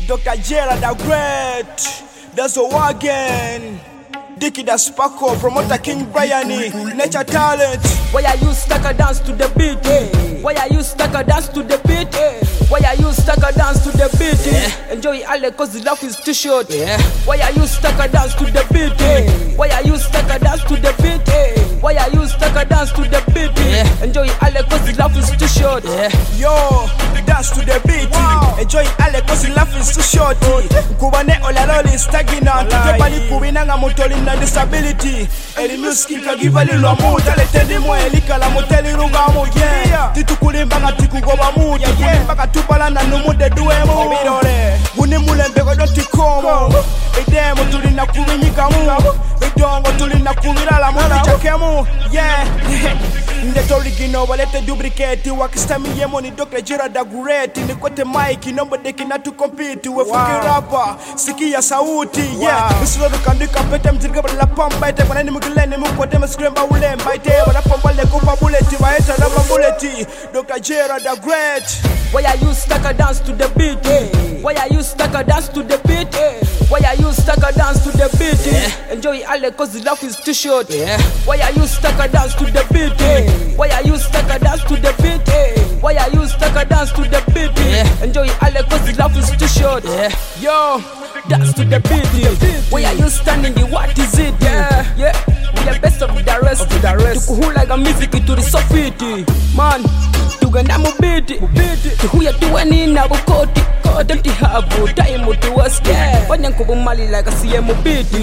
Dr. Jera the Great, that's a wagon. Dickie the Sparko, promoter King Briany, Nature Talent. Why are you stuck a dance to the beat? Why are you stuck a dance to the beat? Why are you stuck a dance to the beat? Enjoy all cause the life is too short. Why are you stuck a dance to the beat? Why are you stuck a dance to the beat? Why are you stuck a dance to the beat? Enjoy all cause the life is too short. Yo, dance to the beat. Enjoy all cause the life is too short. Kubane olaloli stagnant. Tebali kubinanga motoli na disability. Eli music kagiva lilwa muta letendi mwe elika la moteli runga mu yeah. Titu kulimbanga tiku goba muta kulimbanga tupala na numude duwe mu Guni mulembe kodo tikomo Edemo tulina kubinyika mu Edongo tulina kubira la muti chakemu yeah. Ndeto ligino walete duplicate wakistami yemo ni Dr. Jera the Great. Nikote mic nombo deki na tu compete. We fucking rapper siki ya sauti yeah. Nisilo dukandika pete mzirga la pamba ite Wanani mugileni mukote mskremba ulemba ite Wana pamba le kupa buleti waeta raba buleti. Dr. Jera the Great. Why are you stuck a dance to the beat? Why are you stuck a dance to the beat? Why are you stuck a dance to the beat? Enjoy all cause the life is too short. Why are you stuck a dance to the beat? Why are you stuck a dance to the beat? Why are you stuck a dance to the beat? Enjoy all cause the life is too short. Yo, dance to the beat. Why are you standing? What is it? Yeah, we are best of the rest. Tukuhula music to the sofiti. Man, tugenda mubiti. Tuhuya tuweni na bukoti. Kodemti habu, time to us. Wanyankubu mali like a CM mubiti.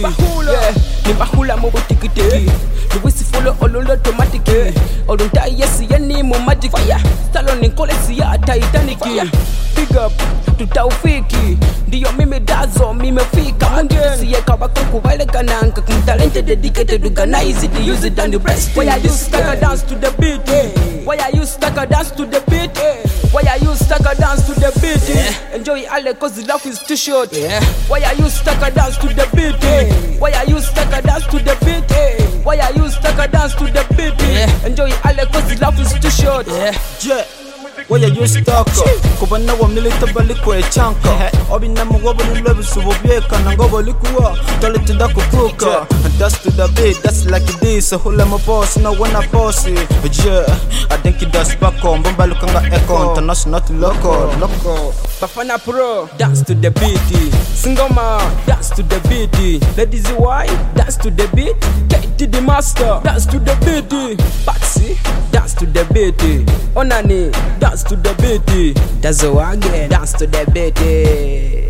Ni bahula mubutikiti. Luwisi follow olondo automatic. Olunta yesi yani mu magic fire. Stallone kolesi ya Titanic. Big up to Taufiki. Ndiyo mimi dazo mimi fika. Siye kabako kubale kananka. Kumtalente dedicated to organize it, use it and the breast. Why are you stuck a dance to the beat? Why are you stuck a dance to the beat? Why are you stuck a dance to the beat? Enjoy all cause the life is too short. Why are you stuck a dance to the beat? Why are you stuck a dance to the beat? Why are you stuck a dance to the beat? Enjoy all cause the life is too short. Why are you stuck? Kubana wa milita baliko e chanka. Obina mwobo nilebu sububieka na ngobo likuwa Tolitida kupuka. Dance to the beat, that's like this. Hula mo boss, no wanna boss it. Yeah, I think it does back on. Bomba lukanga echo, international to local. Bafana Pro, dance to the beat. Singoma, dance to the beat. Ladies Y, dance to the beat. Katie the master, dance to the beat. Patsy, dance to the beat. Onani, dance to the beat. That's the wagon, dance to the beat.